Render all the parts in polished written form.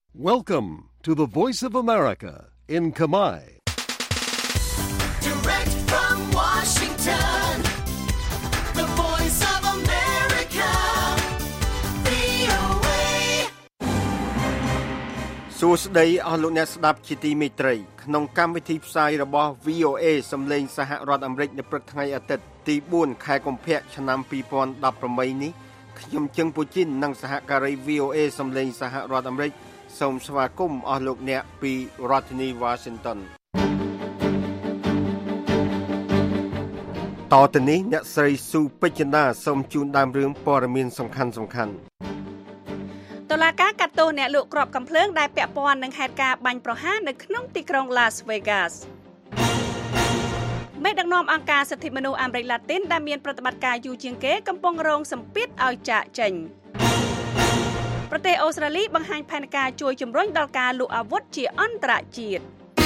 Welcome to the Voice of America in Khmer. Direct from Washington, the Voice of America, VOA. សួស្តីអស់លោកអ្នកស្ដាប់ជាទីមេត្រីក្នុងកម្មវិធីផ្សាយរបស់ VOA សំឡេងសហរដ្ឋអាមេរិកនៅព្រឹកថ្ងៃអាទិត្យទី4ខែកុម្ភៈឆ្នាំ2018នេះខ្ញុំជឹងពូជីននិងសហការី VOA សំឡេងសហរដ្ឋអាមេរិកសូមស្វាគមន៍អស់លោកអ្នកពីរដ្ឋធានី Washington តទៅនេះអ្នកស្រីស៊ូពេជ្រចិន្តាសូមជូនដើមរឿងព័ត៌មានសំខាន់តុលាការកាត់ទោសអ្នកលក់គ្រាប់កាំភ្លើងដែលពាក់ព័ន្ធនឹងហេតុការណ៍បាញ់ប្រហារនៅក្នុងទីក្រុង Las Vegas មេដឹកនាំអង្គការសិទ្ធិមនុស្សអាមេរិកឡាទីនដែលមានប្រតិបត្តិការយូរជាងគេកំពុងរងសម្ពាធឲ្យចាកចេញប្រទេសអូស្ត្រាលីបង្ហាញផែនការជួយជំរុញដល់ការលក់អាវុធជាអន្តរជាតិ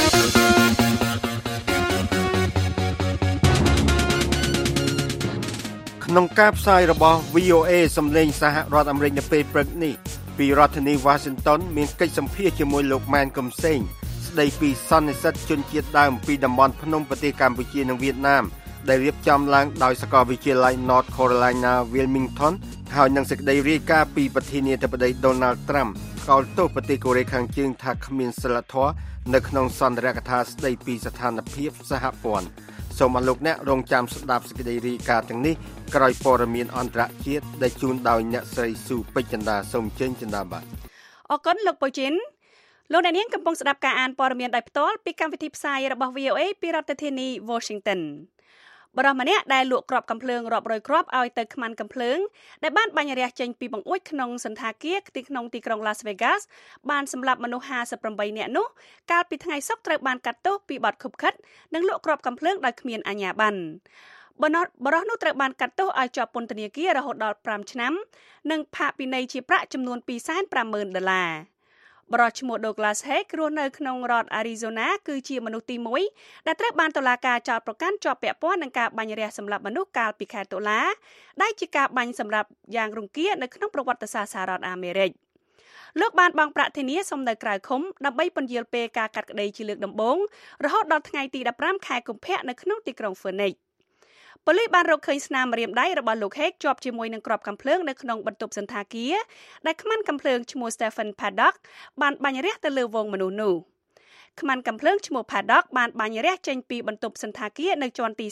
ក្នុងការផ្សាយរបស់ VOA សំឡេងសហរដ្ឋអាមេរិកនៅពេលព្រឹកនេះពីរដ្ឋធានី Washington មានកិច្ចសម្ភាសជាមួយលោកម៉ែនកំសែងស្ដីពីសន្និសីទជនជាតិដើមពីតំបន់ភ្នំប្រទេសកម្ពុជានិងវៀតណាមដែលរៀបចំឡើងដោយសាកលវិទ្យាល័យ North Carolina Wilmington ហើយនឹងសេចក្តីរាយការណ៍ពីប្រធានាធិបតី Donald Trump ថ្កោលទោសប្រទេសកូរ៉េខាងជើងថាគ្មានសីលធម៌នៅក្នុងសន្ទរកថាស្ដីពីស្ថានភាពសហព័ន្ធសូមអរលោកអ្នករងចាំស្ដាប់សេចក្តីរាយការណ៍ទាំងនេះក្រោយព័ត៌មានអន្តរជាតិដែលជូនដោយអ្នកស្រីស៊ូពេជ្រចិន្តាសូមចេញចិន្តាបាទអរគុណលោកពូជីនលោកអ្នកនាងកំពុងស្ដាប់ការអានព័ត៌មានដោយផ្ទាល់ពីកម្មវិធីផ្សាយរបស់ VOA ពីរដ្ឋធានី Washington បរិះម្នាក់ដែលលក់គ្រាប់កាំភ្លើងរាប់រយគ្រាប់ឲ្យទៅខ្មាន់កាំភ្លើងដែលបានបាញ់រះចេញពីបង្អួចក្នុងសន្តាគារក្នុងទីក្រុង Las Vegas បានសម្លាប់មនុស្ស58នាក់នោះកាលពីថ្ងៃសុក្រត្រូវបានកាត់ទោសពីបទឃុបឃិតនិងលក់គ្រាប់កាំភ្លើងដោយគ្មានអាជ្ញាប័ណ្ណបរិះនោះត្រូវបានកាត់ទោសឲ្យជាប់ពន្ធនាគាររហូតដល់5ឆ្នាំនិងផាកពិន័យជាប្រាក់ចំនួន$250,000បរិះឈ្មោះ Douglas Haig រស់នៅក្នុងរដ្ឋ Arizona គឺជាមនុស្សទី1ដែលត្រូវបានតុលាការចោទប្រកាន់ជាប់ពាក់ព័ន្ធនឹងការបាញ់រះសម្លាប់មនុស្សកាលពីខែតុលាដែលជាការបាញ់សម្លាប់យ៉ាងរង្គាលនៅក្នុងប្រវត្តិសាស្ត្រសហរដ្ឋអាមេរិកលោកបានបង់ប្រាក់ធានាសុំនៅក្រៅឃុំដើម្បីពន្យាលពេលការកាត់ក្តីជាលើកដំបូងរហូតដល់ថ្ងៃទី15ខែកុម្ភៈនៅក្នុងទីក្រុង Phoenixប៉ូលីសបានរកឃើញស្នាមម្រាមដៃរបស់លោក Haig ជាប់ជាមួយនឹងគ្រាប់កាំភ្លើងនៅក្នុងបន្ទប់សន្តាគារដែលខ្មាន់កាំភ្លើងឈ្មោះ Stephen Paddock បានបាញ់រះទៅលើវងមនុស្សនោះខ្មាន់កាំភ្លើងឈ្មោះ Paddock បានបាញ់រះចេញពីបន្ទប់សន្តាគារនៅជាន់ទី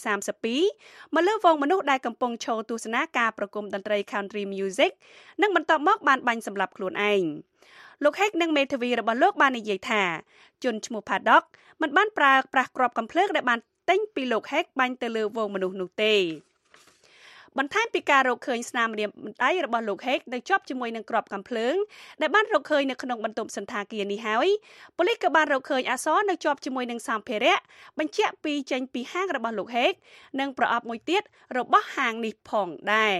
32មកលើវងមនុស្សដែលកំពុងឈរទស្សនាការប្រគំតន្ត្រី Country Music និងបន្ទាប់មកបានបាញ់សម្លាប់ខ្លួនឯងលោក Haig និងមេធាវីរបស់លោកបាននិយាយថាជនឈ្មោះ Paddock មិនបានប្រើប្រាស់គ្រាប់កាំភ្លើងដែលបានទិញពីលោក Haig បាញ់ទៅលើវងមនុស្សនោះទេបន្ថែមពីការរកឃើញស្នាមម្រាមដៃរបស់លោក Haig នៅជាប់ជាមួយនឹងគ្រាប់កាំភ្លើងដែលបានរកឃើញនៅក្នុងបន្ទប់សន្តាគារនេះហើយប៉ូលីសក៏បានរកឃើញអក្សរនៅជាប់ជាមួយនឹងសម្ភារៈបញ្ជាក់ពីចេញពីហាងរបស់លោក Haig និងប្រអប់មួយទៀតរបស់ហាងនេះផងដែរ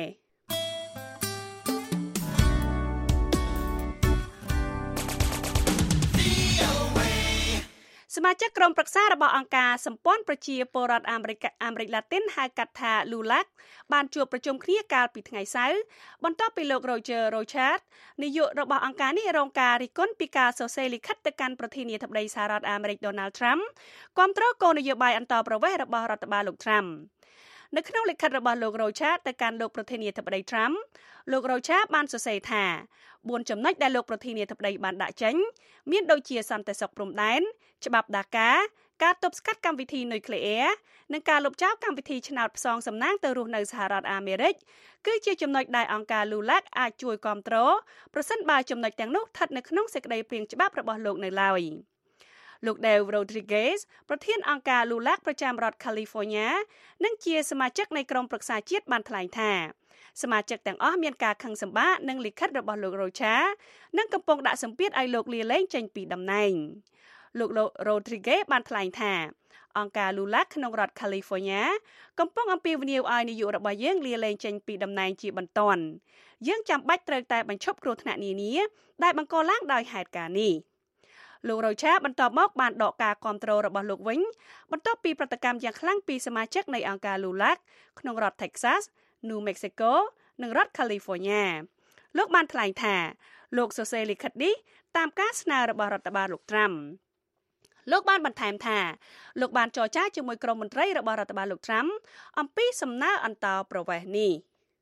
សមាជិកក្រុមប្រឹក្សារបស់អង្គការសម្ព័ន្ធប្រជាពលរដ្ឋអាមេរិកឡាទីនហៅកាត់ថា LULAC បានជួបប្រជុំគ្នាកាលពីថ្ងៃសៅរ៍បន្ទាប់ពីលោក Roger Rochard នាយករបស់អង្គការនេះរងការរិះគន់ពីការសរសេរលិខិតទៅកាន់ប្រធានាធិបតីសហរដ្ឋអាមេរិក Donald Trump គាំទ្រគោលនយោបាយអន្តរប្រវេសន៍របស់រដ្ឋបាលលោក Trump នៅក្នុងលិខិតរបស់លោក Rochard ទៅកាន់លោកប្រធានាធិបតី Trump លោក Rochard បានសរសេរថា4ចំណុចដែលលោកប្រធានាធិបតីបានដាក់ចេញមានដូចជាសន្តិសុខព្រំដែនច្បាប់ដាកាការទប់ស្កាត់កម្មវិធីនុយក្លេអ៊ែរនិងការលុបចោលកម្មវិធីឆ្នោតផ្សងសំណាងទៅរស់នៅសហរដ្ឋអាមេរិកគឺជាចំណុចដែលអង្គការ LULAC អាចជួយគាំទ្រប្រសិនបើចំណុចទាំងនោះស្ថិតនៅក្នុងសេចក្តីព្រាងច្បាប់របស់លោកនៅឡើយលោក Dave Rodriguez ប្រធានអង្គការ LULAC ប្រចាំរដ្ឋ California និងជាសមាជិកនៃក្រុមប្រឹក្សាជាតិបានថ្លែងថាសមាជិកទាំងអស់មានការខឹងសម្បារនឹងលិខិតរបស់លោក Rochard និងកំពុងដាក់សម្ពាធឲ្យលោកលាលែងចេញពីតំណែងលោក Rodriguez បានថ្លែងថាអង្គការ LULAC ក្នុងរដ្ឋ California កំពុងអំពាវនាវឲ្យនាយករបស់យើងលាលែងចេញពីតំណែងជាបន្ទាន់យើងចាំបាច់ត្រូវតែបញ្ឈប់គ្រោះថ្នាក់នានាដែលបង្កឡើងដោយហេតុការណ៍នេះលោក Rochard បន្ទាប់មកបានដកការគាំទ្ររបស់លោកវិញបន្ទាប់ពីប្រតិកម្មយ៉ាងខ្លាំងពីសមាជិកនៃអង្គការ LULAC ក្នុងរដ្ឋ Texas, New Mexico និងរដ្ឋ California លោកបានថ្លែងថាលោកសរសេរលិខិតនេះតាមការស្នើរបស់រដ្ឋបាលលោកត្រាំលោកបានបន្ថែមថាលោកបានចរចាជាមួយក្រុមមន្ត្រីរបស់រដ្ឋបាលលោកត្រាំអំពីសំណើអន្តោប្រវេសន៍នេះ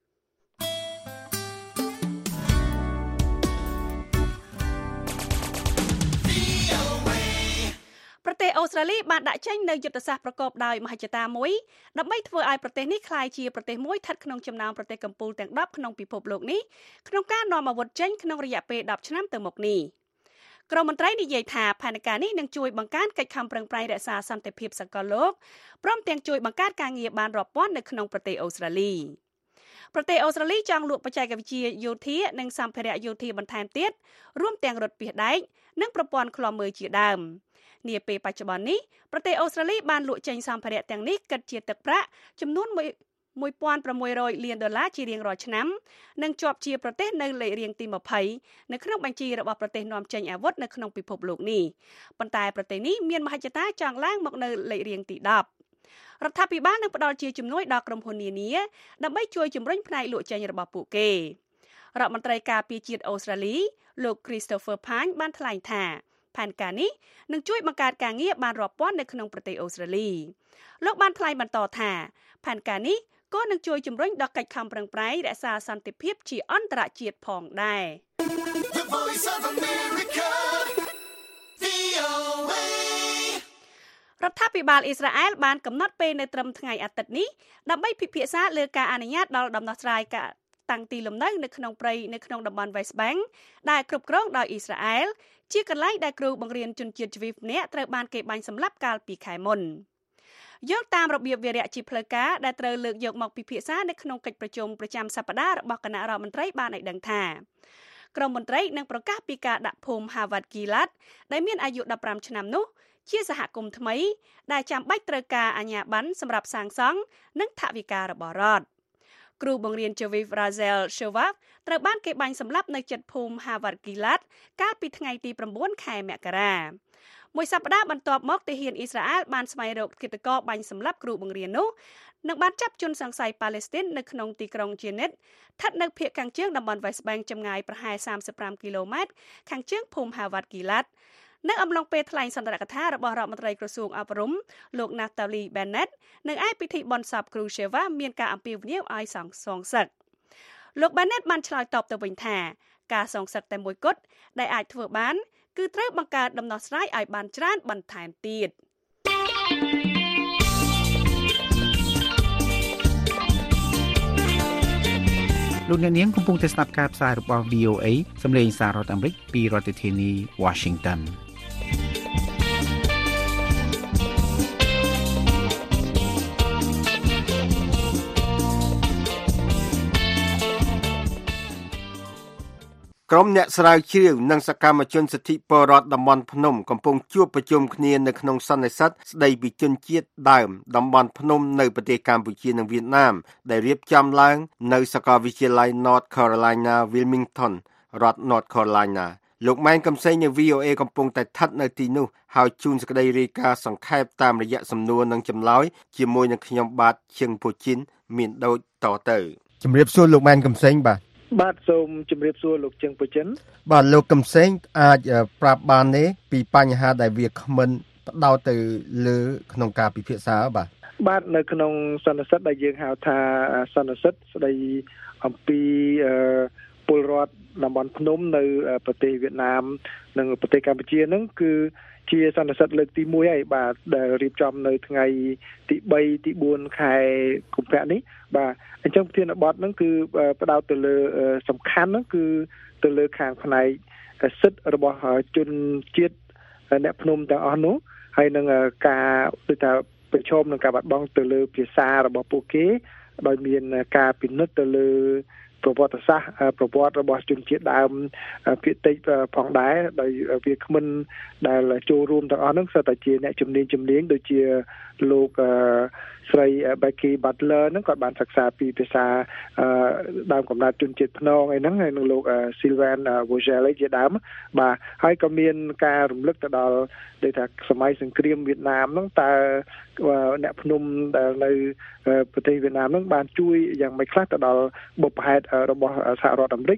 ប្រទេសអូស្ត្រាលីបានដាក់ចេញនូវយុទ្ធសាស្ត្រប្រកបដោយមហិច្ឆតាមួយដើម្បីធ្វើឲ្យប្រទេសនេះក្លាយជាប្រទេសមួយស្ថិតក្នុងចំណោមប្រទេសកំពូលទាំង10ក្នុងពិភពលោកនេះក្នុងការនាំអាវុធចេញក្នុងរយៈពេល10ឆ្នាំទៅមុខនេះក្រុមមន្ត្រីនិយាយថាផែនការនេះនឹងជួយបង្កើនកិច្ចខំប្រឹងប្រែងរក្សាសន្តិភាពសកលលោកព្រមទាំងជួយបង្កើតការងារបានរាប់ពាន់នៅក្នុងប្រទេសអូស្ត្រាលីប្រទេសអូស្ត្រាលីចង់លក់បច្ចេកវិទ្យាយោធានិងសម្ភារៈយោធាបន្ថែមទៀតរួមទាំងរថពាសដែកនិងប្រព័ន្ធឃ្លាំមើលជាដើមនាពេលបច្ចុប្បន្ននេះប្រទេសអូស្ត្រាលីបានលក់ចេញសម្ភារៈទាំងនេះគិតជាទឹកប្រាក់ចំនួន$1,600 លានជារៀងរាល់ឆ្នាំនិងជាប់ជាប្រទេសនៅលេខរៀងទី20នៅក្នុងបញ្ជីរបស់ប្រទេសនាំចេញអាវុធនៅក្នុងពិភពលោកនេះប៉ុន្តែប្រទេសនេះមានមហិច្ឆតាចង់ឡើងមកនៅលេខរៀងទី10រដ្ឋាភិបាលនឹងផ្ដល់ជាជំនួយដល់ក្រុមហ៊ុននានាដើម្បីជួយជំរុញផ្នែកលក់ចេញរបស់ពួកគេរដ្ឋមន្ត្រីការពារជាតិអូស្ត្រាលីលោក Christopher Pyne បានថ្លែងថាផែនការនេះនឹងជួយបង្កើតការងារបានរាប់ពាន់នៅក្នុងប្រទេសអូស្ត្រាលីលោកបានថ្លែងបន្តថាផែនការនេះក៏នឹងជួយជំរុញដល់កិច្ចខំប្រឹងប្រែងរក្សាសន្តិភាពជាអន្តរជាតិផងដែរ The Voice of America, VOA រដ្ឋាភិបាលអ៊ីស្រាអែលបានកំណត់ពេលនៅត្រឹមថ្ងៃអាទិត្យនេះដើម្បីពិភាក្សាលើការអនុញ្ញាតដល់ដំណោះស្រាយការតាំងទីលំនៅនៅក្នុងព្រៃនៅក្នុងតំបន់ West Bank ដែលគ្រប់គ្រងដោយអ៊ីស្រាអែលជាកន្លែងដែលគ្រូបង្រៀនជនជាតិជ្វីម្នាក់ត្រូវបានគេបាញ់សម្លាប់កាលពីខែមុនយកតាមរបៀបវារៈជាផ្លូវការដែលត្រូវលើកយកមកពិភាក្សានៅក្នុងកិច្ចប្រជុំប្រចាំសប្តាហ៍របស់គណៈរដ្ឋមន្ត្រីបានឲ្យដឹងថាក្រុមមន្ត្រីនឹងប្រកាសពីការដាក់ភូមិ Harvard Gilead ដែលមានអាយុ15ឆ្នាំនោះជាសហគមន៍ថ្មីដែលចាំបាច់ត្រូវការអាជ្ញាប័ណ្ណសម្រាប់សាងសង់និងថវិការបស់រដ្ឋគ្រូបង្រៀន Javiv Razel Shovak ត្រូវបានគេបាញ់សម្លាប់នៅជិតភូមិ Harvard Gilead កាលពីថ្ងៃទី9ខែមករាមួយសប្តាហ៍បន្ទាប់មកទាហានអ៊ីស្រាអែលបានស្វែងរកឃាតករបាញ់សម្លាប់គ្រូបង្រៀននោះនិងបានចាប់ជនសង្ស័យប៉ាឡេស្ទីននៅក្នុងទីក្រុង Jenin ស្ថិតនៅភាគខាងជើងតំបន់ West Bank ចម្ងាយប្រហែល35គីឡូម៉ែត្រខាងជើងភូមិ Harvard Gilead នៅអំឡុងពេលថ្លែងសន្ទរកថារបស់រដ្ឋមន្ត្រីក្រសួងអប់រំលោក Naftali Bennett នៅឯពិធីបុណ្យសពគ្រូ Sheva មានការអំពាវនាវឲ្យសងសឹកលោក Bennett បានឆ្លើយតបទៅវិញថាការសងសឹកតែមួយគត់ដែលអាចធ្វើបានគឺត្រូវបង្កើតដំណោះស្រាយឲ្យបានច្រើនបន្ថែមទៀតលោកអ្នកនាងកំពុងតែស្ដាប់ការផ្សាយរបស់ VOA សំឡេងសាររដ្ឋអាមេរិកពីរដ្ឋធានី Washington ក្រុមអ្នកស្រាវជ្រាវនិងសកម្មជនសិទ្ធិពលរដ្ឋតំបន់ភ្នំកំពុងជួបប្រជុំគ្នានៅក្នុងសន្និសីទស្ដីពីជនជាតិដើមតំបន់ភ្នំនៅប្រទេសកម្ពុជានិងវៀតណាមដែលរៀបចំឡើងនៅសាកលវិទ្យាល័យ North Carolina Wilmington រដ្ឋ North Carolina លោកម៉ែនកំសែងនៃ VOA កំពុងតែស្ថិតនៅទីនោះហើយជួនសេចក្តីរាយការណ៍សង្ខេបតាមរយៈសំណួរនិងចម្លើយជាមួយនឹងខ្ញុំបាទឈឹងពូជីនមានដូចតទៅជំរាបសួរលោកម៉ែនកំសែងបាទសូមជម្រាបសួរលោកជឹងពូចិនបាទលោកកំសែងអាចប្រាប់បានទេពីបញ្ហាដែលវាគ្មិនផ្ដោតទៅលើក្នុងការពិភាក្សាបាទនៅក្នុងសន្និសីទដែលយើងហៅថាសន្និសីទស្ដីអំពីពលរដ្ឋតំបន់ភ្នំនៅប្រទេសវៀតណាមនិងប្រទេសកម្ពុជាហ្នឹងគឺជាសន្និសីទលើកទី1ហើយបាទដែលរៀបចំនៅថ្ងៃទី3ទី4ខែកុម្ភៈនេះបាទអញ្ចឹងប្រធានបទហ្នឹងគឺផ្ដោតទៅលើសំខាន់ហ្នឹងគឺទៅលើខាងផ្នែកសិទ្ធិរបស់ជនជាតិអ្នកភ្នំទាំងអស់នោះហើយនឹងការដូចថាប្រឈមនឹងការបាត់បង់ទៅលើភាសារបស់ពួកគេដោយមានការពិនិត្យទៅលើប្រវត្តិសាស្ត្រប្រវត្តិរបស់ជនជាតិដើមភាគតិចផងដែរដោយវាគ្មិនដែលចូលរួមទាំងអស់ហ្នឹងសុទ្ធតែជាអ្នកជំនាញដូចជាលោកស្រី Becky Butler ហ្នឹងគាត់បានសិក្សាពីភាសាដើមកំណើតជនជាតិភ្នងអីហ្នឹងហើយនឹងលោក Sylvain Vogel ជាដើមបាទហើយក៏មានការរំលឹកទៅដល់ដូចថាសម័យសង្គ្រាមវៀតណាមហ្នឹងតើអ្នកភ្នំដែលនៅប្រទេសវៀតណាមហ្នឹងបានជួយយ៉ាងម៉េចខ្លះទៅដល់បុព្វហេតុរបស់សហរដ្ឋអាមេរិក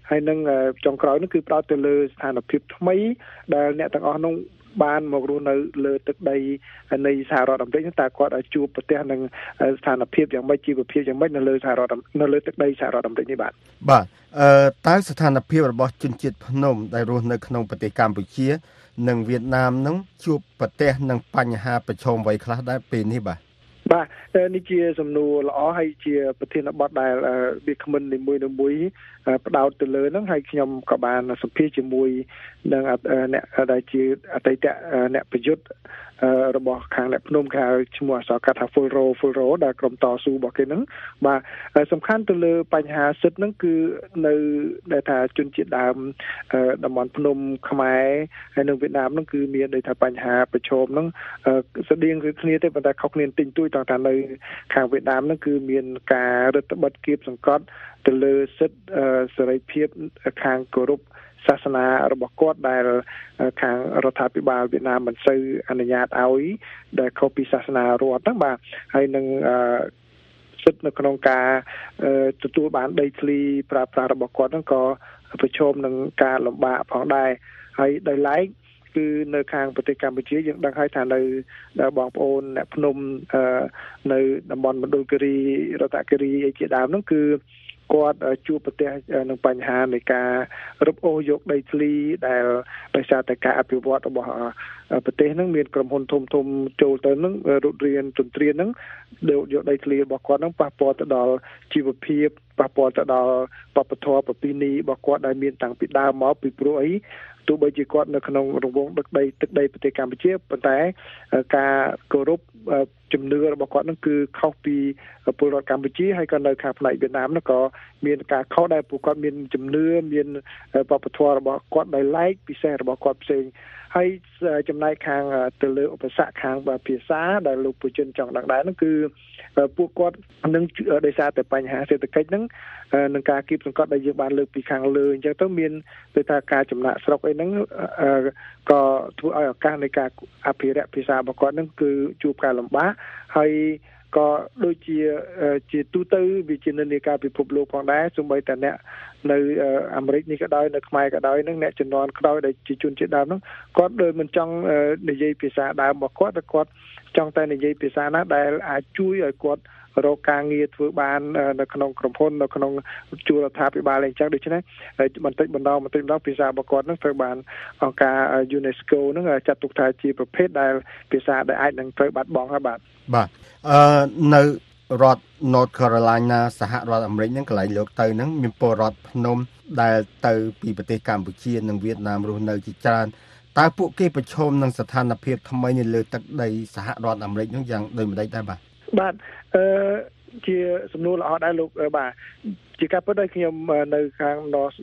ហើយនឹងចុងក្រោយនោះគឺផ្ដោតទៅលើស្ថានភាពថ្មីដែលអ្នកទាំងអស់នោះបានមករស់នៅលើទឹកដីនៃសហរដ្ឋអាមេរិកតើគាត់ជួបប្រទះនឹងស្ថានភាពយ៉ាងម៉េចជីវភាពយ៉ាងម៉េចនៅលើទឹកដីសហរដ្ឋអាមេរិកនេះបាទតើស្ថានភាពរបស់ជនជាតិភ្នំដែលរស់នៅក្នុងប្រទេសកម្ពុជានិងវៀតណាមនឹងជួបប្រទះនឹងបញ្ហាប្រឈមអ្វីខ្លះដែរពេលនេះបាទនេះជាសំណួរល្អហើយជាប្រធានបទដែលវាគ្មិននីមួយផ្ដោតទៅលើហ្នឹងហើយខ្ញុំក៏បានសម្ភាសជាមួយនឹងអ្នកដែលជាអតីតអ្នកប្រយុទ្ធរបស់ខាងអ្នកភ្នំគេឈ្មោះអក្សរកាត់ថា full row ដែលក្រុមតស៊ូរបស់គេហ្នឹងបាទសំខាន់ទៅលើបញ្ហាសិទ្ធិហ្នឹងគឺនៅដែលថាជនជាតិដើមតំបន់ភ្នំខ្មែរហើយនៅវៀតណាមហ្នឹងគឺមានដែលថាបញ្ហាប្រឈមហ្នឹងស្តៀងគ្នាទេប៉ុន្តែខុសគ្នាតិចតួចតើនៅខាងវៀតណាមហ្នឹងគឺមានការរដ្ឋបិទគៀបសង្កត់ទៅលើសិទ្ធិសេរីភាពខាងគោរពសាសនារបស់គាត់ដែលខាងរដ្ឋាភិបាលវៀតណាមមិនសូវអនុញ្ញាតឲ្យដែលខុសពីសាសនារដ្ឋហ្នឹងបាទហើយនឹងសិទ្ធិនៅក្នុងការទទួលបានដីធ្លីប្រើប្រាស់របស់គាត់ហ្នឹងក៏ប្រឈមនឹងការលំបាកផងដែរហើយដោយឡែកគឺនៅខាងប្រទេសកម្ពុជាយើងដឹងហើយថានៅបងប្អូនអ្នកភ្នំនៅតំបន់មណ្ឌលគិរីរតនគិរីអីជាដើមហ្នឹងគឺគាត់ជួបប្រទះនឹងបញ្ហានៃការរឹបអូសយកដីធ្លីដែលដោយសារតែការអភិវឌ្ឍរបស់ប្រទេសហ្នឹងមានក្រុមហ៊ុនធំចូលទៅហ្នឹងរត់រៀនទន្ទ្រានហ្នឹងយកដីធ្លីរបស់គាត់ហ្នឹងប៉ះពាល់ទៅដល់ជីវភាពប៉ះពាល់ទៅដល់វប្បធម៌ប្រពៃណីរបស់គាត់ដែលមានតាំងពីដើមមកពីព្រោះអីទោះបីជាគាត់នៅក្នុងរង្វង់ទឹកដីប្រទេសកម្ពុជាប៉ុន្តែការគោរពជំនឿរបស់គាត់នឹងគឺខុសពីពលរដ្ឋកម្ពុជាហើយក៏នៅខាងផ្នែកវៀតណាមនោះក៏មានការខុសដែរពួកគាត់មានជំនឿមានវប្បធម៌របស់គាត់ដែលឡែកពិសេសរបស់គាត់ផ្សេងហើយចំណែកខាងទៅលើឧបសគ្គខាងភាសាដែលលោកពូជិនចង់ដឹងដែរនោះគឺពួកគាត់នឹងដោយសារតែបញ្ហាសេដ្ឋកិច្ចហ្នឹងនឹងការគៀបសង្កត់ដែលយើងបានលើកពីខាងលើអញ្ចឹងទៅមានទៅថាការចំណាក់ស្រុកអីហ្នឹងក៏ធ្វើឲ្យឱកាសនៃការអភិរក្សភាសារបស់គាត់ហ្នឹងគឺជួបការលំបាកហើយក៏ដូចជាទូទៅវិជានិន្នាការពិភពលោកផងដែរសូម្បីតែអ្នកនៅអាមេរិកនេះក៏ដោយនៅខ្មែរក៏ដោយនឹងអ្នកជំនាន់ក្រោយដែលជាជនជាតិដើមហ្នឹងគាត់ដូចមិនចង់និយាយភាសាដើមរបស់គាត់តែគាត់ចង់តែនិយាយភាសាណាដែលអាចជួយឲ្យគាត់រកការងារធ្វើបាននៅក្នុងក្រុមហ៊ុននៅក្នុងជួររដ្ឋាភិបាលអីចឹងដូច្នេះបន្តិចម្ដងភាសារបស់គាត់នឹងត្រូវបានអង្គការ UNESCO នឹងចាត់ទុកថាជាប្រភេទដែលភាសាដែលអាចនឹងត្រូវបាត់បង់ហើយបាទនៅរដ្ឋ North Carolina សហរដ្ឋអាមេរិកហ្នឹងកន្លែងលោកទៅហ្នឹងមានពលរដ្ឋភ្នំដែលទៅពីប្រទេសកម្ពុជានិងវៀតណាមរស់នៅជាច្រើនតើពួកគេប្រឈមនឹងស្ថានភាពថ្មីនៅលើទឹកដីសហរដ្ឋអាមេរិកហ្នឹងយ៉ាងដូចម្តេចដែរបាទជាសំណួរល្អដែរលោកបាទជាការពិតឲ្យខ្ញុំនៅខាង North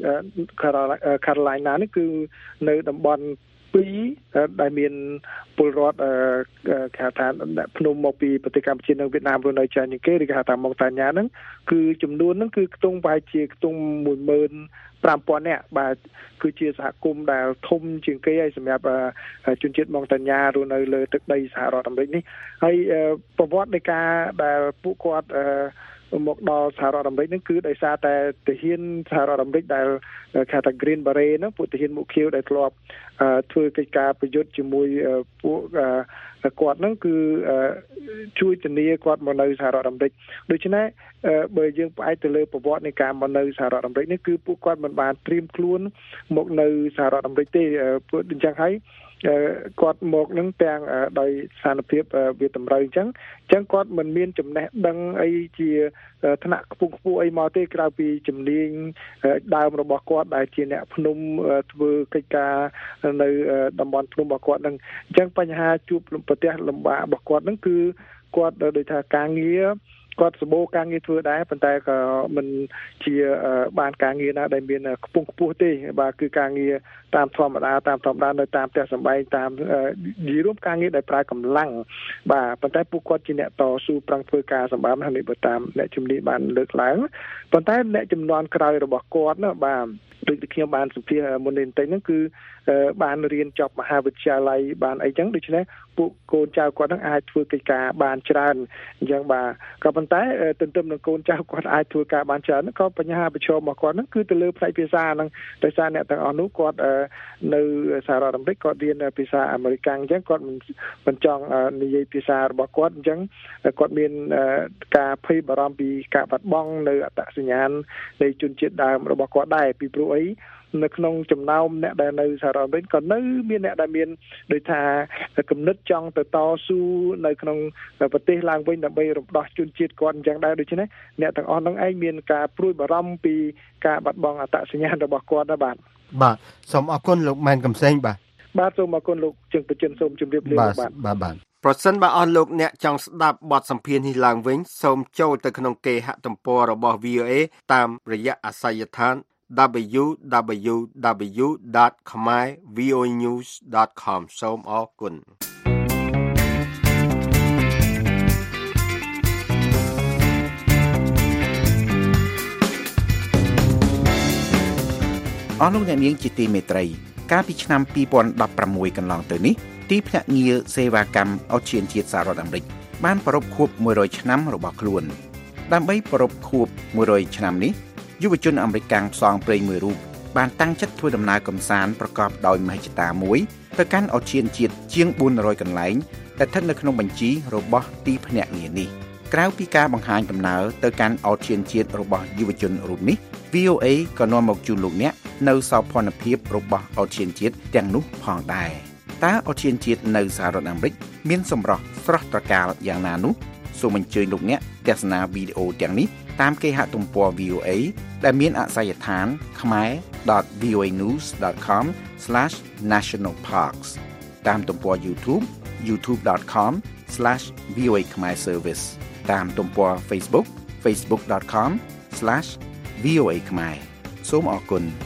Carolina នេះគឺនៅតំបន់2ដែលមានពលរដ្ឋគេហៅថាភ្នំមកពីប្រទេសកម្ពុជានិងវៀតណាមរស់នៅច្រើនជាងគេឬគេហៅថាម៉ុងតាញ៉ាហ្នឹងគឺចំនួនហ្នឹងគឺខ្ទង់ប្រហែលជាខ្ទង់ 15,000 នាក់បាទគឺជាសហគមន៍ដែលធំជាងគេហើយសម្រាប់ជនជាតិម៉ុងតាញ៉ារស់នៅលើទឹកដីសហរដ្ឋអាមេរិកនេះហើយប្រវត្តិនៃការដែលពួកគាត់មកដល់សហរដ្ឋអាមេរិកហ្នឹងគឺដោយសារតែទាហានសហរដ្ឋអាមេរិកដែលគេថា Green Beret ហ្នឹងពួកទាហានមុខខៀវដែលធ្លាប់ធ្វើកិច្ចការប្រយុទ្ធជាមួយពួកគាត់ហ្នឹងគឺជួយធានាគាត់មកនៅសហរដ្ឋអាមេរិកដូច្នេះបើយើងផ្អែកទៅលើប្រវត្តិនៃការមកនៅសហរដ្ឋអាមេរិកនេះគឺពួកគាត់មិនបានត្រៀមខ្លួនមកនៅសហរដ្ឋអាមេរិកទេពួកអញ្ចឹងហើយគាត់មកនឹងទាំងដោយស្ថានភាពវាតម្រូវអញ្ចឹងគាត់មិនមានចំណេះដឹងអីជាថ្នាក់ខ្ពស់អីមកទេក្រៅពីជំនាញដើមរបស់គាត់ដែលជាអ្នកភ្នំធ្វើកិច្ចការនៅតំបន់ភ្នំរបស់គាត់នឹងអញ្ចឹងបញ្ហាជួបប្រទះលំបាករបស់គាត់នឹងគឺគាត់ដូចថាការងារគាត់សម្បូរការងារធ្វើដែរប៉ុន្តែក៏មិនជាបានការងារណាដែលមានខ្ពង់ខ្ពស់ទេបាទគឺការងារតាមធម្មតានៅតាមផ្ទះសម្បែងតាមនិយាយរួមការងារដែលប្រើកម្លាំងបាទប៉ុន្តែពួកគាត់ជាអ្នកតស៊ូប្រឹងធ្វើការសម្បំនេះបើតាមអ្នកជំនាញបានលើកឡើងប៉ុន្តែអ្នកចំនួនក្រោយរបស់គាត់ណាបាទដូចខ្ញុំបានសម្ភាសមុននេះបន្តិចហ្នឹងគឺបានរៀនចប់មហាវិទ្យាល័យបានអីចឹងដូច្នេះពួកកូនចៅគាត់នឹងអាចធ្វើកិច្ចការបានច្រើនអញ្ចឹងបាទក៏ប៉ុន្តែទន្ទឹមនឹងកូនចៅគាត់អាចធ្វើការបានច្រើនក៏បញ្ហាប្រឈមរបស់គាត់ហ្នឹងគឺទៅលើផ្នែកភាសាហ្នឹងដោយសារអ្នកទាំងអស់នោះគាត់នៅសហរដ្ឋអាមេរិកគាត់រៀនភាសាអាមេរិកអញ្ចឹងគាត់មិនចង់និយាយភាសារបស់គាត់អញ្ចឹងគាត់មានការភ័យបារម្ភពីការបាត់បង់នៅអត្តសញ្ញាណនៃជនជាតិដើមរបស់គាត់ដែរពីព្រោះអីនៅក្នុងចំណោមអ្នកដែលនៅសហរដ្ឋអាមេរិកក៏នៅមានអ្នកដែលមានដូចថាគំនិតចង់ទៅតស៊ូនៅក្នុងប្រទេសឡើងវិញដើម្បីរំដោះជនជាតិគាត់អញ្ចឹងដែរដូច្នេះអ្នកទាំងអស់ហ្នឹងឯងមានការព្រួយបារម្ភពីការបាត់បង់អត្តសញ្ញាណរបស់គាត់ណាបាទសូមអរគុណលោកម៉ែនកំសែងបាទសូមអរគុណលោកជើងប្រជិនសូមជម្រាបលាបាទប្រសិនបើអស់លោកអ្នកចង់ស្ដាប់បទសម្ភាសន៍នេះឡើងវិញសូមចូលទៅក្នុងគេហទំព័ររបស់ VOA តាមរយៈអាសយដ្ឋានwww.khmervoanews.com សូមអរគុណអស់លោកអ្នកនាងជាទីមេត្រីកាលពីឆ្នាំ2016កន្លងទៅនេះទីភ្នាក់ងារសេវាកម្មអូសៀនជាតិសហរដ្ឋអាមេរិកបានប្រារព្ធខួប100ឆ្នាំរបស់ខ្លួនដើម្បីប្រារព្ធខួប100ឆ្នាំនេះយុវជនអាមេរិកកាំងផ្សងព្រេងមួយរូបបានតាំងចិត្តធ្វើដំណើរកម្សាន្តប្រកបដោយមហិច្ឆតាមួយទៅកាន់អូសៀនជាតិជាង400កន្លែងដែលស្ថិតនៅក្នុងបញ្ជីរបស់ទីភ្នាក់ងារនេះក្រៅពីការបង្ហាញដំណើរទៅកាន់អូសៀនជាតិរបស់យុវជនរូបនេះ VOA ក៏នាំមកជូនលោកអ្នកនៅសោភ័ណភាពរបស់អូសៀនជាតិទាំងនោះផងដែរតើអូសៀនជាតិនៅសហរដ្ឋអាមេរិកមានសម្រស់ស្រស់ត្រកាលយ៉ាងណានោះសូមអញ្ជើញលោកអ្នកទស្សនាវីដេអូទាំងនេះតាមគេហទំព័រ VOA ដែលមានអាសយដ្ឋាន khmer.voanews.com/nationalparks តាមទំព័រ YouTube youtube.com/VOA Khmer Service តាមទំព័រ Facebook facebook.com/VOA Khmer សូមអរគុណ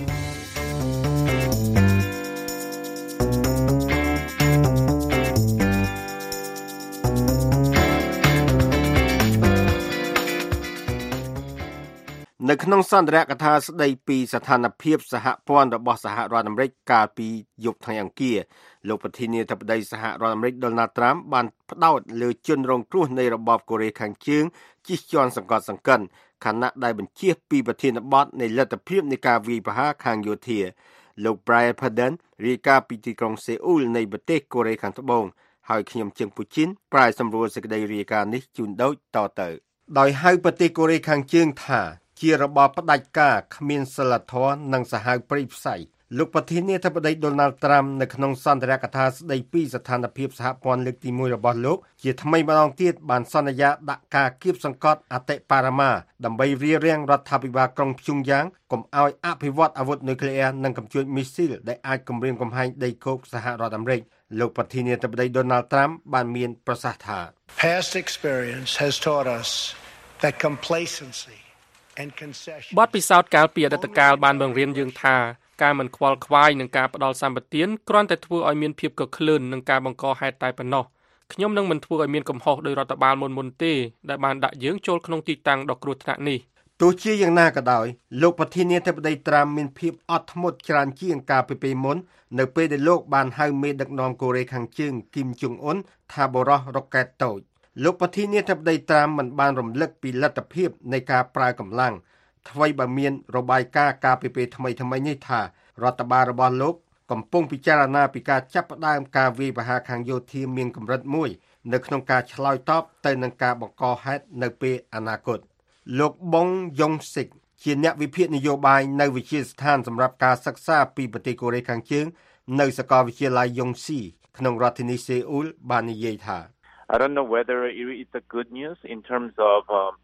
នៅក្នុងសន្ទរកថាស្ដីពីស្ថានភាពសហព័ន្ធរបស់សហរដ្ឋអាមេរិកកាលពីយប់ថ្ងៃអង្គារលោកប្រធានាធិបតីសហរដ្ឋអាមេរិក Donald Trump បានផ្ដោតលើជនរងគ្រោះនៃរបបកូរ៉េខាងជើងជិះជាន់សង្កត់សង្កិនខណៈដែលបញ្ជាពីប្រធានបទនៃលទ្ធភាពនៃការវាយប្រហារខាងយោធាលោក Brian Padden រាយការណ៍ពីទីក្រុងសេអ៊ូលនៃប្រទេសកូរ៉េខាងត្បូងហើយខ្ញុំជើងពូជីនប្រាយសម្រួលសេចក្តីរាយការណ៍នេះជូនដូចតទៅដោយហៅប្រទេសកូរ៉េខាងជើងថាជារបបផ្ដាច់ការគ្មានសិលធម៌និងសាហាវព្រៃផ្សៃលោកប្រធានាធិបតី Donald Trump នៅក្នុងសន្ទរកថាស្ដីពីស្ថានភាពសហព័ន្ធលើកទី1របស់លោកជាថ្មីម្ដងទៀតបានសន្យាដាក់ការគៀបសង្កត់អតិបរមាដើម្បីរារាំងរដ្ឋាភិបាលក្រុងព្យុងយ៉ាងកុំឲ្យអភិវឌ្ឍអាវុធនុយក្លេអ៊ែរនិងកំជួញមីស៊ីលដែលអាចគំរាមកំហែងដីគោកសហរដ្ឋអាមេរិកលោកប្រធានាធិបតី Donald Trump បានមានប្រសាសន៍ថា Past experience has taught us that complacency បទពិសោធន៍កាលពីអតីតកាលបានបង្រៀនយើងថាការមិនខ្វល់ខ្វាយនឹងការផ្ដល់សម្បទានគ្រាន់តែធ្វើឲ្យមានភាពកក្លឿននឹងការបង្កហេតុតែប៉ុណ្ណោះខ្ញុំនឹងមិនធ្វើឲ្យមានកំហុសដោយរដ្ឋបាលមុនទេដែលបានដាក់យើងចូលក្នុងទីតាំងដ៏គ្រោះថ្នាក់នេះទោះជាយ៉ាងណាក៏ដោយលោកប្រធានាធិបតី Trump មានភាពអត់ធ្មត់ច្រើនជាងកាលពីពេលមុននៅពេលដែលលោកបានហៅមេដឹកនាំកូរ៉េខាងជើងគីមជុងអ៊ុនថាបរិះរ៉ុកែតតូចលោកប្រធានាធិបតី Trump មិនបានរំលឹកពីលទ្ធភាពនៃការប្រើកម្លាំងថ្មីបើមានរបាយការណ៍ការពីពេលថ្មីនេះថារដ្ឋបាលរបស់លោកកំពុងពិចារណាពីការចាប់ផ្ដើមការវាយប្រហារខាងយោធាមានកម្រិតមួយនៅក្នុងការឆ្លើយតបទៅនឹងការបង្កហេតុនៅពេលអនាគតលោកបុងយ៉ុងស៊ិកជាអ្នកវិភាគនយោបាយនៅវិទ្យាស្ថានសម្រាប់ការសិក្សាពីប្រទេសកូរ៉េខាងជើងនៅសាកលវិទ្យាល័យយ៉ុងស៊ីក្នុងរដ្ឋធានីសេអ៊ូលបាននិយាយថា I don't know whether it's a good news in terms of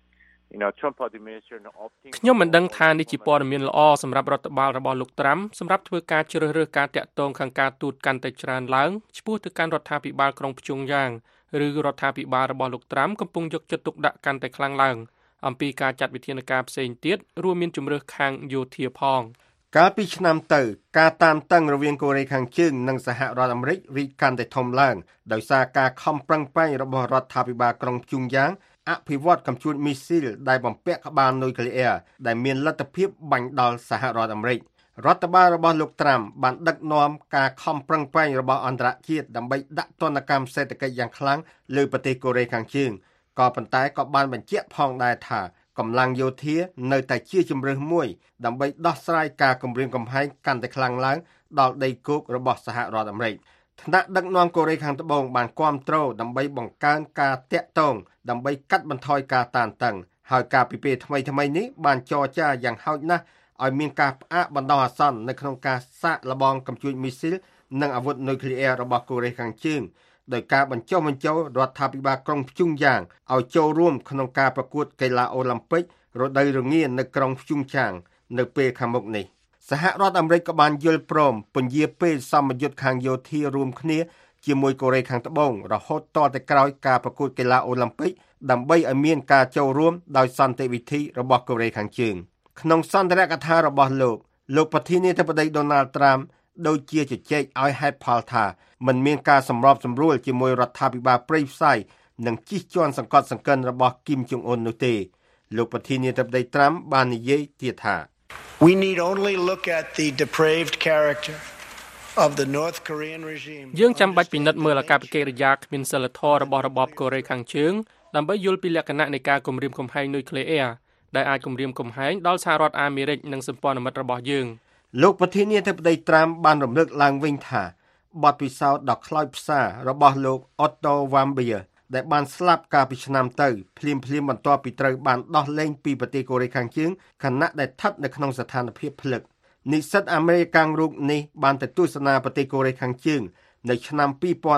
Trump administration opting ខ្ញុំមិនដឹងថានេះជាព័ត៌មានល្អសម្រាប់រដ្ឋបាលរបស់លោកត្រាំសម្រាប់ធ្វើការជ្រើសរើសការតាក់ទងខាងការទូតកាន់តែច្រើនឡើងឆ្ពោះទៅកាន់រដ្ឋាភិបាលក្រុងព្យុងយ៉ាងឬរដ្ឋាភិបាលរបស់លោកត្រាំកំពុងយកចិត្តទុកដាក់កាន់តែខ្លាំងឡើងអំពីការចាត់វិធានការផ្សេងទៀតរួមមានជំរើសខាងយោធាផងកាលពីឆ្នាំទៅការតានតឹងរវាងកូរ៉េខាងជើងនិងសហរដ្ឋអាមេរិករីកកាន់តែធំឡើងដោយសារការខំប្រឹងប្រែងរបស់រដ្ឋាភិបាលក្រុងព្យុងយ៉ាងអភិវឌ្ឍកំជួញមីស៊ីលដែលបំពាក់ក្បាលនុយក្លេអ៊ែរដែលមានលទ្ធភាពបាញ់ដល់សហរដ្ឋអាមេរិករដ្ឋបាលរបស់លោកត្រាំបានដឹកនាំការខំប្រឹងប្រែងរបស់អន្តរជាតិដើម្បីដាក់ទណ្ឌកម្មសេដ្ឋកិច្ចយ៉ាងខ្លាំងលើប្រទេសកូរ៉េខាងជើងក៏ប៉ុន្តែក៏បានបញ្ជាក់ផងដែរថាកម្លាំងយោធានៅតែជាជម្រើសមួយដើម្បីដោះស្រាយការគំរាមកំហែងកាន់តែខ្លាំងឡើងដល់ដីគោករបស់សហរដ្ឋអាមេរិកថ្នាក់ដឹកនាំកូរ៉េខាងត្បូងបានគាំទ្រដើម្បីបង្កើនការតាក់ទងដើម្បីកាត់បន្ថយការតានតឹងហើយការពិភាក្សាថ្មីនេះបានចរចាយ៉ាងហោចណាស់ឲ្យមានការផ្អាកបណ្ដោះអាសន្ននៅក្នុងការសាកល្បងកំជួញមីស៊ីលនិងអាវុធនុយក្លេអ៊ែររបស់កូរ៉េខាងជើងដោយការបញ្ចុះបញ្ចូលរដ្ឋាភិបាលក្រុងព្យុងយ៉ាងឲ្យចូលរួមក្នុងការប្រកួតកីឡាអូឡ িম্প ិករដូវរងានៅក្រុងព្យុងចាងនៅពេលខាងមុខនេះសហរដ្ឋអាមេរិកក៏បានយល់ព្រមពន្យាពេលសម្ពយុទ្ធខាងយោធារួមគ្នាជាមួយកូរ៉េខាងត្បូងរហូតតទៅក្រោយការប្រកួតកីឡាអូឡ িম্প ិកដើម្បីឲ្យមានការចូលរួមដោយសន្តិវិធីរបស់កូរ៉េខាងជើងក្នុងសន្ទរកថារបស់លោកប្រធានាធិបតី Donald Trump ដូចជាជជែកឲ្យហេតុផលថាมันមានការសម្របសម្រួលជាមួយរដ្ឋាភិបាលព្រៃផ្សៃនិងជិះជាន់សង្កត់សង្កិនរបស់គីម ចុងអ៊ុននោះទេលោកប្រធានាធិបតី Trump បាននិយាយទៀតថា We need only look at the depraved character of the North Korean regime យើងចាំបាច់ពិនិត្យមើលអាកប្បកិរិយាគ្មានសីលធម៌របស់របបកូរ៉េខាងជើងដើម្បីយល់ពីលក្ខណៈនៃការគំរាមកំហែងនុយក្លេអ៊ែរដែលអាចគំរាមកំហែងដល់សហរដ្ឋអាមេរិកនិងសម្ព័ន្ធមិត្តរបស់យើងលោកប្រធានាធិបតី Trump បានរំលឹកឡើងវិញថាបទពិសោធន៍ដ៏ខ្លោចផ្សារបស់លោក Otto Warmbier ដែលបានស្លាប់កាលពីឆ្នាំទៅភ្លាមបន្ទាប់ពីត្រូវបានដោះលែងពីប្រទេសកូរ៉េខាងជើងខណៈដែលស្ថិតនៅក្នុងស្ថានភាពភ្លឹកនិស្សិតអាមេរិករូបនេះបានទៅទស្សនាប្រទេសកូរ៉េខាងជើងនៅឆ្នាំ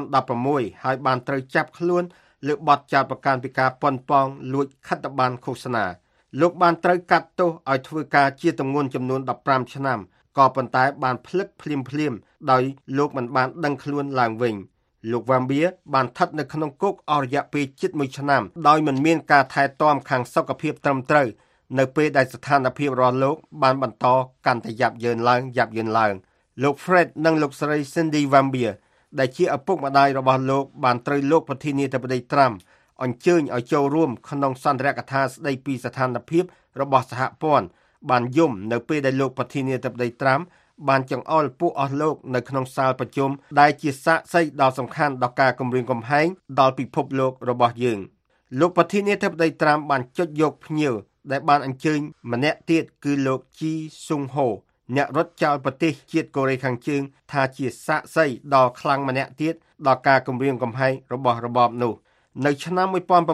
2016ហើយបានត្រូវចាប់ខ្លួនលើបទចោទប្រកាន់ពីការប៉ុនប៉ងលួចខិត្តប័ណ្ណឃោសនាលោកបានត្រូវកាត់ទោសឲ្យធ្វើការជាទម្ងន់ចំនួន15ឆ្នាំក៏ប៉ុន្តែបានភ្លឹកភ្លាមដោយលោកមិនបានដឹងខ្លួនឡើងវិញលោក Warmbier បានស្ថិតនៅក្នុងគុកអស់រយៈពេលជិត1ឆ្នាំដោយមិនមានការថែទាំខាងសុខភាពត្រឹមត្រូវនៅពេលដែលស្ថានភាពរបស់លោកបានបន្តកាន់តែយ៉ាប់យ៉ឺនឡើងលោក Fred និងលោកស្រី Cindy Warmbier ដែលជាឪពុកម្ដាយរបស់លោកបានត្រូវលោកប្រធានាធិបតី Trump អញ្ជើញឲ្យចូលរួមក្នុងសន្ទរកថាស្ដីពីស្ថានភាពរបស់សហព័ន្ធបានយំនៅពេលដែលលោកប្រធានាធិបតី Trump បានចង្អុលពួកអស់លោកនៅក្នុងសាលប្រជុំដែលជាសាក្សីដ៏សំខាន់ដល់ការគំរាមកំហែងដល់ពិភពលោករបស់យើងលោកប្រធានាធិបតី Trump បានចុចយកភ្ញៀវដែលបានអញ្ជើញម្នាក់ទៀតគឺលោក Ji Sung Ho អ្នករត់ចោលប្រទេសជាតិកូរ៉េខាងជើងថាជាសាក្សីដ៏ខ្លាំងម្នាក់ទៀតដល់ការគំរាមកំហែងរបស់របបនោះនៅឆ្នាំ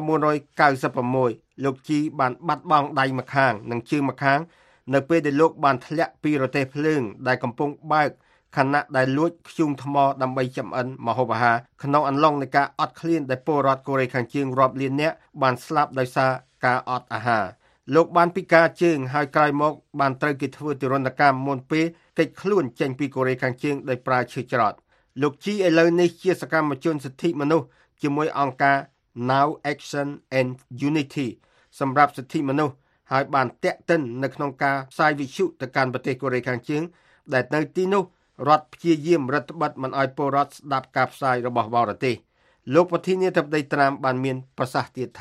1996លោកជីបានបាត់បង់ដៃម្ខាងនិងជើងម្ខាងនៅពេលដែលលោកបានធ្លាក់ពីរទេះភ្លើងដែលកំពុងបើកខណៈដែលលួចធ្យូងថ្មដើម្បីចម្អិនម្ហូបអាហារក្នុងអំឡុងនៃការអត់ឃ្លានដែលពលរដ្ឋកូរ៉េខាងជើងរាប់លាននាក់បានស្លាប់ដោយសារការអត់អាហារលោកបានពិការជើងហើយក្រោយមកបានត្រូវគេធ្វើទរណកម្មមុនពេលគេចខ្លួនចេញពីកូរ៉េខាងជើងដោយប្រើឈើច្រត់លោកជីឥឡូវនេះជាសកម្មជនសិទ្ធិមនុស្សជាមួយអង្គការ Now Action and Unity សម្រាប់សិទ្ធិមនុស្សហើយបានតាក់ទិននៅក្នុងការផ្សាយវិទ្យុទៅកាន់ប្រទេសកូរ៉េខាងជើងដែលនៅទីនោះរដ្ឋព្យាយាមរដ្ឋបិទមិនឲ្យពលរដ្ឋស្ដាប់ការផ្សាយរបស់បរទេសលោកប្រធានាធិបតី Trump បានមានប្រសាសន៍ទៀតថា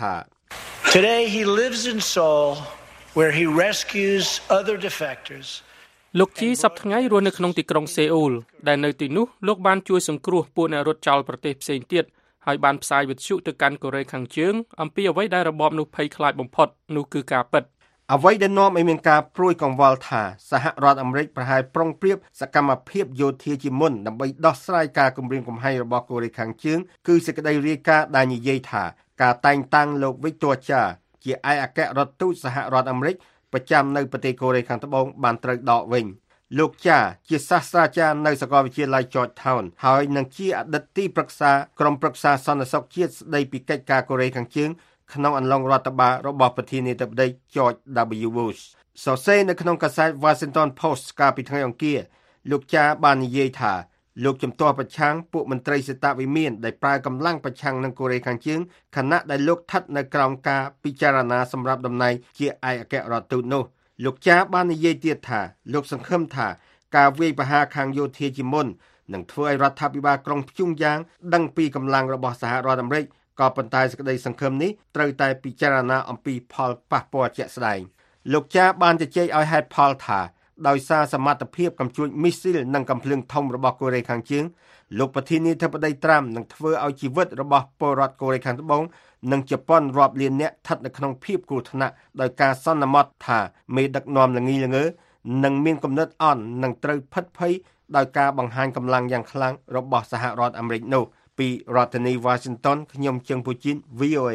Today he lives in Seoul where he rescues other defectors លោកជីសប្តាហ៍ថ្ងៃរស់នៅក្នុងទីក្រុងសេអ៊ូលដែលនៅទីនោះលោកបានជួយសង្គ្រោះពួកអ្នករត់ចោលប្រទេសផ្សេងទៀតហើយបានផ្សាយវិទ្យុទៅកាន់កូរ៉េខាងជើងអំពីអ្វីដែលរបបនោះភ័យខ្លាចបំផុតនោះគឺការពិតអ្វីដែលនាំឲ្យមានការព្រួយកង្វល់ថាសហរដ្ឋអាមេរិកប្រហែលប្រុងប្រៀបសកម្មភាពយោធាជាមុនដើម្បីដោះស្រាយការគំរាមកំហែងរបស់កូរ៉េខាងជើងគឺសេចក្តីរាយការណ៍ដែលនិយាយថាការតែងតាំងលោក Victor Cha ជាឯកអគ្គរដ្ឋទូតសហរដ្ឋអាមេរិកប្រចាំនៅប្រទេសកូរ៉េខាងត្បូងបានត្រូវដកវិញលោក Cha ជាសាស្ត្រាចារ្យនៅសាកលវិទ្យាល័យ Georgetown ហើយនិងជាអតីតទីប្រឹក្សាក្រុមប្រឹក្សាសន្តិសុខជាតិស្តីពីកិច្ចការកូរ៉េខាងជើងក្នុងអំឡុងរដ្ឋបាលរបស់ប្រធានាធិបតី George W. Bush សរសេរនៅក្នុងកាសែត Washington Post កាលពីថ្ងៃអង្គារលោកចាបាននិយាយថាលោកជំទាស់ប្រឆាំងពួកមន្ត្រីសេតវិមានដែលប្រើកម្លាំងប្រឆាំងនឹងកូរ៉េខាងជើងខណៈដែលលោកស្ថិតនៅក្រោមការពិចារណាសម្រាប់តំណែងជាឯកអគ្គរដ្ឋទូតនោះលោកចាបាននិយាយទៀតថាលោកសង្ឃឹមថាការវាយប្រហារខាងយោធាជាមុននឹងធ្វើឲ្យរដ្ឋាភិបាលក្រុងព្យុងយ៉ាងដឹងពីកម្លាំងរបស់សហរដ្ឋអាមេរិកក៏ប៉ុន្តែសេចក្តីសង្ឃឹមនេះត្រូវតែពិចារណាអំពីផលប៉ះពាល់ជាក់ស្ដែងលោកចាបានជជែកឲ្យហេតុផលថាដោយសារសមត្ថភាពកំជួញមីស៊ីលនិងកំភ្លើងធំរបស់កូរ៉េខាងជើងលោកប្រធានាធិបតីត្រាំនឹងធ្វើឲ្យជីវិតរបស់ពលរដ្ឋកូរ៉េខាងត្បូងនិងជប៉ុនរាប់លាននាក់ស្ថិតនៅក្នុងភាពគ្រោះថ្នាក់ដោយការសន្មតថាមេដឹកនាំល្ងីល្ងើនិងមានគំនិតអន់នឹងត្រូវផិតភ័យដោយការបង្ហាញកម្លាំងយ៉ាងខ្លាំងរបស់សហរដ្ឋអាមេរិកនោះពីរដ្ឋធានី Washington ខ្ញុំជើងពូជីន VOA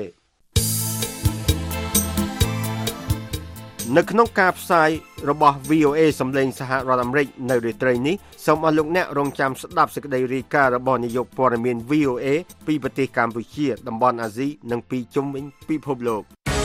នៅក្នុងការផ្សាយរបស់ VOA សម្លេងសហរដ្ឋអាមេរិកនៅរាត្រីនេះសូមអស់លោកអ្នករងចាំស្ដាប់សេចក្តីរាយការណ៍របស់នាយកព័ត៌មាន VOA ពីប្រទេសកម្ពុជាតំបន់អាស៊ីនិងពីជុំវិញពិភពលោក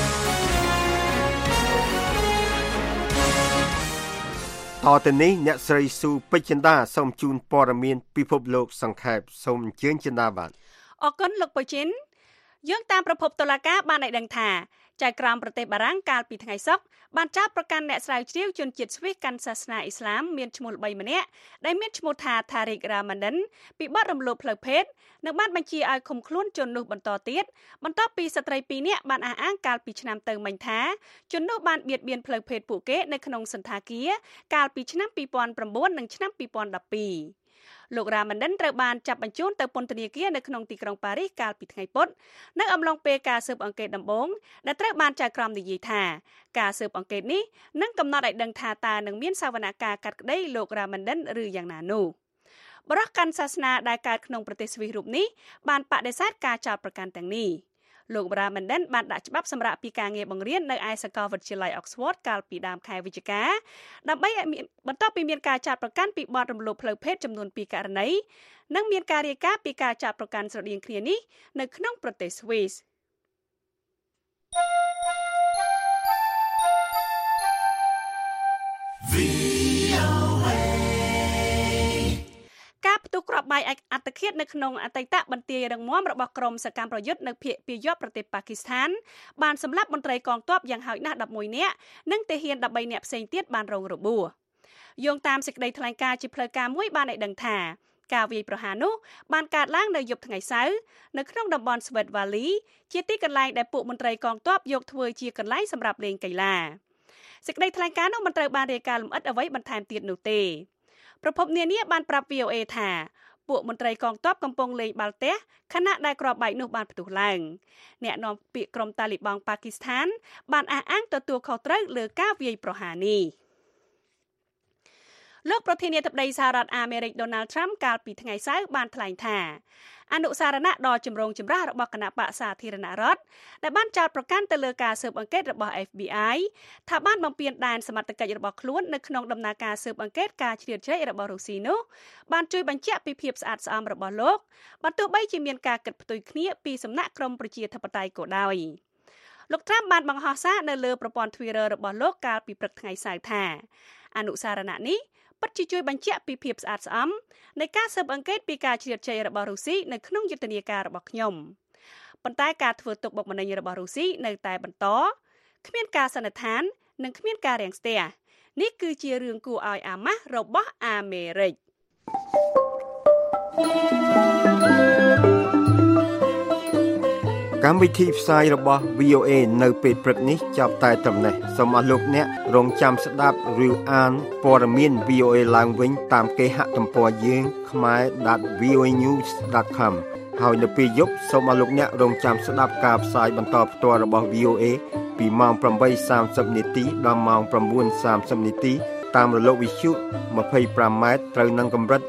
តទៅនេះអ្នកស្រីស៊ូពេជ្រចិន្តាសូមជូនព័ត៌មានពិភពលោកសង្ខេបសូមអញ្ជើញចិន្តាបាទអរគុណលោកពូជីនយើងតាមប្រភពតុលាការបានឲ្យដឹងថាចៅក្រមប្រទេសបារាំងកាលពីថ្ងៃសុក្របានចោទប្រកាន់អ្នកស្រាវជ្រាវជនជាតិស្វីសកាន់សាសនាអ៊ីស្លាមមានឈ្មោះល្បីម្នាក់ដែលមានឈ្មោះថា Tariq Ramadan ពីបទរំលោភផ្លូវភេទនិងបានបញ្ជាឲ្យឃុំខ្លួនជននោះបន្តទៀតបន្ទាប់ពីស្ត្រី2នាក់បានអះអាងកាលពីឆ្នាំទៅមិញថាជននោះបានបៀតបៀនផ្លូវភេទពួកគេនៅក្នុងសន្តាគារកាលពីឆ្នាំ2009និងឆ្នាំ2012លោក Ramadan ត្រូវបានចាប់បញ្ជូនទៅពន្ធនាគារនៅក្នុងទីក្រុងប៉ារីសកាលពីថ្ងៃពុធនៅអំឡុងពេលការស៊ើបអង្កេតដំបូងដែលត្រូវបានចៅក្រមនិយាយថាការស៊ើបអង្កេតនេះនឹងកំណត់ឲ្យដឹងថាតើនឹងមានសវនកម្មកាត់ក្តីលោក Ramadan ឬយ៉ាងណានោះបរិះកាន់សាសនាដែលកើតក្នុងប្រទេសស្វីសរូបនេះបានបដិសេធការចោទប្រកាន់ទាំងនេះលោក Ramadan បានដាក់ច្បាប់សម្រាប់ពីការងារបង្រៀននៅឯសាកលវិទ្យាល័យ Oxford កាលពីដើមខែវិច្ឆិកាដើម្បីបន្ទាប់ពីមានការចោទប្រកាន់ពីបទរំលោភផ្លូវភេទចំនួន2ករណីនិងមានការរាយការណ៍ពីការចោទប្រកាន់ស្រដៀងគ្នានេះនៅក្នុងប្រទេសស្វីសការផ្ទុះគ្រាប់បែកអត្តឃាតនៅក្នុងអតីតបន្ទាយរឹងមាំរបស់ក្រុមសកម្មប្រយុទ្ធនៅភាគពាយ័ព្យប្រទេសប៉ាគីស្ថានបានសម្លាប់មន្ត្រីកងទ័ពយ៉ាងហោចណាស់11នាក់និងទាហាន13នាក់ផ្សេងទៀតបានរងរបួសយោងតាមសេចក្តីថ្លែងការណ៍ជាផ្លូវការមួយបានឲ្យដឹងថាការវាយប្រហារនោះបានកើតឡើងនៅយប់ថ្ងៃសៅរ៍នៅក្នុងតំបន់ Swat Valley ជាទីកន្លែងដែលពួកមន្ត្រីកងទ័ពយកធ្វើជាកន្លែងសម្រាប់លេងកីឡាសេចក្តីថ្លែងការណ៍នោះមិនត្រូវបានរាយការណ៍លម្អិតអ្វីបន្ថែមទៀតនោះទេប្រពន្ធនានាបានប្រាប់ VOA ថាពួកមន្ត្រីកងទ័ពកំពុងលេងបាល់ទះខណៈដែលគ្រាប់បែកនោះបានផ្ទុះឡើងអ្នកនាំពាក្យក្រុមតាលីបង់ប៉ាគីស្ថានបានអះអាងទទួលខុសត្រូវលើការវាយប្រហារនេះលោកប្រធានាធិបតីសហរដ្ឋអាមេរិក Donald Trump កាលពីថ្ងៃសៅរ៍បានថ្លែងថាអនុសារណៈដ៏ចម្រូងចម្រាសរបស់គណៈបក្សសាធារណរដ្ឋដែលបានចោទប្រកាន់ទៅលើការស៊ើបអង្កេតរបស់ FBI ថាបានបំពានដែនសមត្ថកិច្ចរបស់ខ្លួននៅក្នុងដំណើរការស៊ើបអង្កេតការជ្រៀតជ្រែករបស់រុស្ស៊ីនោះបានជួយបញ្ជាក់ពីភាពស្អាតស្អំរបស់លោកបើទោះបីជាមានការគិតផ្ទុយគ្នាពីសំណាក់ក្រមប្រជាធិបតេយ្យក៏ដោយលោក Trump បានបង្ហោះសារនៅលើប្រព័ន្ធ Twitter របស់លោកកាលពីព្រឹកថ្ងៃសៅរ៍ថាអនុសារណៈនេះពិតជាជួយបញ្ជាក់ពីភាពស្អាតស្អំនៃការស៊ើបអង្កេតពីការជ្រៀតជ្រែករបស់រុស្ស៊ីនៅក្នុងយុទ្ធនាការរបស់ខ្ញុំប៉ុន្តែការធ្វើទុកបុកម្នេញរបស់រុស្ស៊ីនៅតែបន្តគ្មានការសន្និដ្ឋាននិងគ្មានការរាំងស្ទះនេះគឺជារឿងគួរឲ្យអាម៉ាស់របស់អាមេរិកកម្មវិធីផ្សាយរបស់ VOA នៅពេលព្រឹកនេះចាប់តែត្រឹមនេះសូមអស់លោកអ្នករងចាំស្ដាប់ឬអានព័ត៌មាន VOA ឡើងវិញតាមគេហទំព័រយើង khmer.voanews.com ហើយនៅពេលយប់សូមអស់លោកអ្នករងចាំស្ដាប់ការផ្សាយបន្តផ្ទាល់របស់ VOA ពីម៉ោង 8:30 នាទីដល់ម៉ោង 9:30 នាទីតាមរលកវិទ្យុ 25 ម៉ែត្រត្រូវនឹងកម្រិត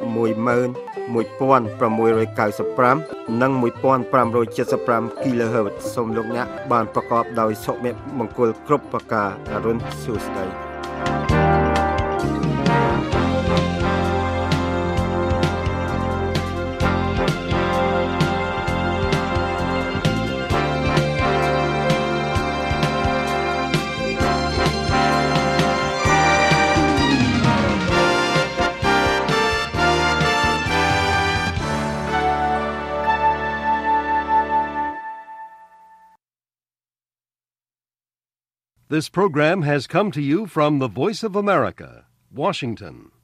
11695 និង 1575 kHz សូមលោកអ្នកបានប្រកបដោយសុភមង្គលគ្រប់ប្រការអរុនសួស្តី This program has come to you from the Voice of America, Washington.